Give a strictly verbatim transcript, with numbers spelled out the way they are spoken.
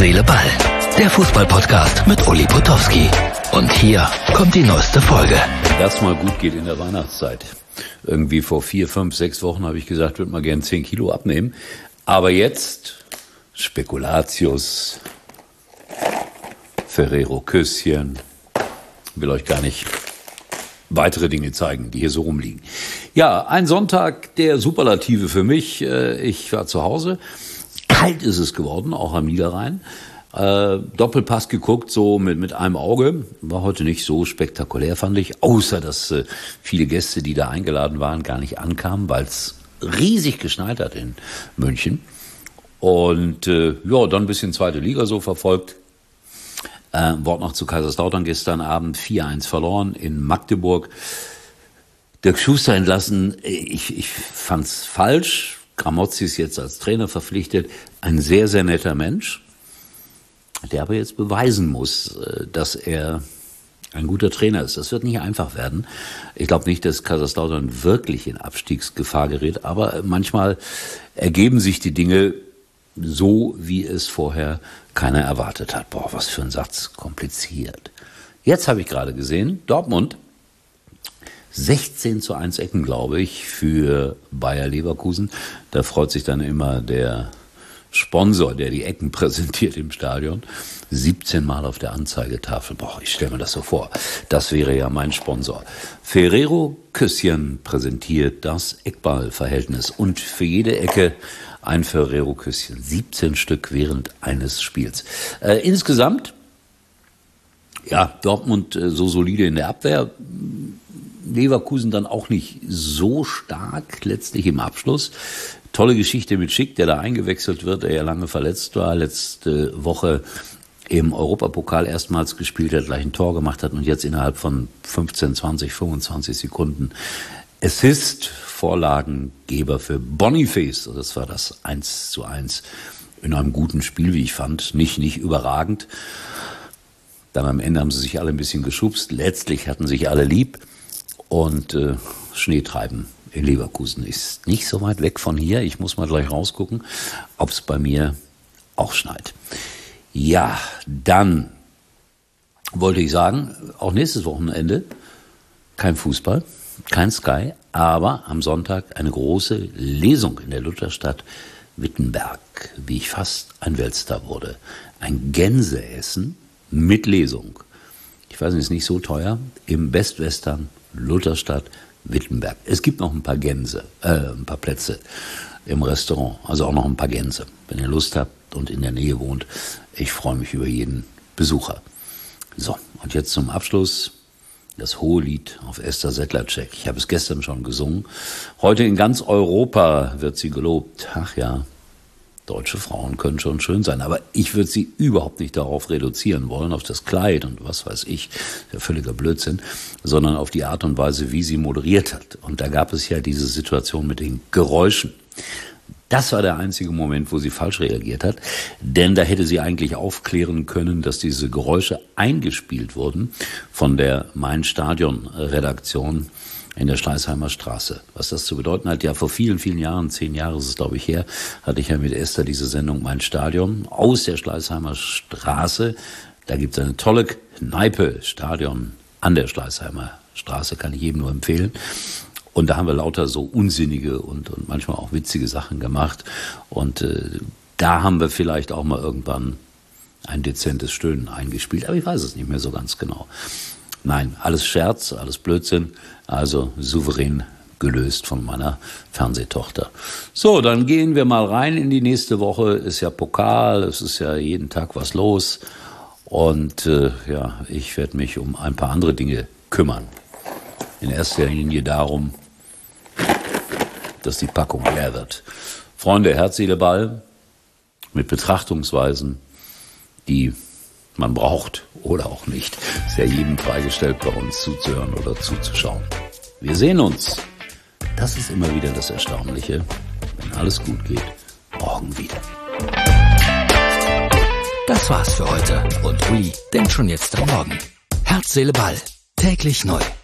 Seele, Ball. Der Fußball-Podcast mit Uli Potowski. Und hier kommt die neueste Folge. Das mal gut geht in der Weihnachtszeit. Irgendwie vor vier, fünf, sechs Wochen habe ich gesagt, würde mal gern zehn Kilo abnehmen. Aber jetzt Spekulatius, Ferrero-Küsschen. Will euch gar nicht weitere Dinge zeigen, die hier so rumliegen. Ja, ein Sonntag der Superlative für mich. Ich war zu Hause. Kalt ist es geworden, auch am Niederrhein. Äh, Doppelpass geguckt, so mit, mit einem Auge. War heute nicht so spektakulär, fand ich. Außer, dass äh, viele Gäste, die da eingeladen waren, gar nicht ankamen, weil es riesig geschneit hat in München. Und äh, ja, dann ein bisschen zweite Liga so verfolgt. Äh, Wort noch zu Kaiserslautern gestern Abend. vier eins verloren in Magdeburg. Dirk Schuster entlassen. Ich, ich fand's falsch. Gramozzi ist jetzt als Trainer verpflichtet. Ein sehr, sehr netter Mensch, der aber jetzt beweisen muss, dass er ein guter Trainer ist. Das wird nicht einfach werden. Ich glaube nicht, dass Kaiserslautern wirklich in Abstiegsgefahr gerät, aber manchmal ergeben sich die Dinge so, wie es vorher keiner erwartet hat. Boah, was für ein Satz, kompliziert. Jetzt habe ich gerade gesehen, Dortmund, sechzehn zu eins Ecken, glaube ich, für Bayer Leverkusen. Da freut sich dann immer der Sponsor, der die Ecken präsentiert im Stadion. siebzehn Mal auf der Anzeigetafel. Boah, ich stelle mir das so vor. Das wäre ja mein Sponsor. Ferrero-Küsschen präsentiert das Eckballverhältnis. Und für jede Ecke ein Ferrero-Küsschen. siebzehn Stück während eines Spiels. Äh, insgesamt, ja, Dortmund äh, so solide in der Abwehr. Leverkusen dann auch nicht so stark letztlich im Abschluss. Tolle Geschichte mit Schick, der da eingewechselt wird, der ja lange verletzt war, letzte Woche im Europapokal erstmals gespielt hat, gleich ein Tor gemacht hat und jetzt innerhalb von fünfzehn, zwanzig, fünfundzwanzig Sekunden Assist, Vorlagengeber für Boniface. Das war das eins zu eins in einem guten Spiel, wie ich fand. Nicht, nicht überragend. Dann am Ende haben sie sich alle ein bisschen geschubst. Letztlich hatten sich alle lieb. Und äh, Schneetreiben in Leverkusen ist nicht so weit weg von hier. Ich muss mal gleich rausgucken, ob es bei mir auch schneit. Ja, dann wollte ich sagen, auch nächstes Wochenende kein Fußball, kein Sky, aber am Sonntag eine große Lesung in der Lutherstadt Wittenberg, wie ich fast ein Weltstar wurde. Ein Gänseessen mit Lesung. Ich weiß nicht, ist nicht so teuer, im Best Western Lutherstadt Wittenberg. Es gibt noch ein paar Gänse, äh, ein paar Plätze im Restaurant, also auch noch ein paar Gänse. Wenn ihr Lust habt und in der Nähe wohnt, ich freue mich über jeden Besucher. So, und jetzt zum Abschluss das hohe Lied auf Esther Sedlacek. Ich habe es gestern schon gesungen. Heute in ganz Europa wird sie gelobt. Ach ja, deutsche Frauen können schon schön sein, aber ich würde sie überhaupt nicht darauf reduzieren wollen, auf das Kleid und was weiß ich, der völliger Blödsinn, sondern auf die Art und Weise, wie sie moderiert hat. Und da gab es ja diese Situation mit den Geräuschen. Das war der einzige Moment, wo sie falsch reagiert hat, denn da hätte sie eigentlich aufklären können, dass diese Geräusche eingespielt wurden von der Mein-Stadion-Redaktion in der Schleißheimer Straße. Was das zu bedeuten hat, ja, vor vielen, vielen Jahren, zehn Jahre ist es, glaube ich, her, hatte ich ja mit Esther diese Sendung Mein Stadion aus der Schleißheimer Straße. Da gibt es eine tolle Kneipe, Stadion an der Schleißheimer Straße, kann ich jedem nur empfehlen. Und da haben wir lauter so unsinnige und, und manchmal auch witzige Sachen gemacht. Und äh, da haben wir vielleicht auch mal irgendwann ein dezentes Stöhnen eingespielt, aber ich weiß es nicht mehr so ganz genau. Nein, alles Scherz, alles Blödsinn, also souverän gelöst von meiner Fernsehtochter. So, dann gehen wir mal rein in die nächste Woche. Ist ja Pokal, es ist ja jeden Tag was los. Und äh, ja, ich werde mich um ein paar andere Dinge kümmern. In erster Linie darum, dass die Packung leer wird. Freunde, Herz, Seele, Ball mit Betrachtungsweisen, die man braucht oder auch nicht. Ist ja jedem freigestellt, bei uns zuzuhören oder zuzuschauen. Wir sehen uns. Das ist immer wieder das Erstaunliche. Wenn alles gut geht, morgen wieder. Das war's für heute. Und Uli denkt schon jetzt am Morgen. Herz, Seele, Ball. Täglich neu.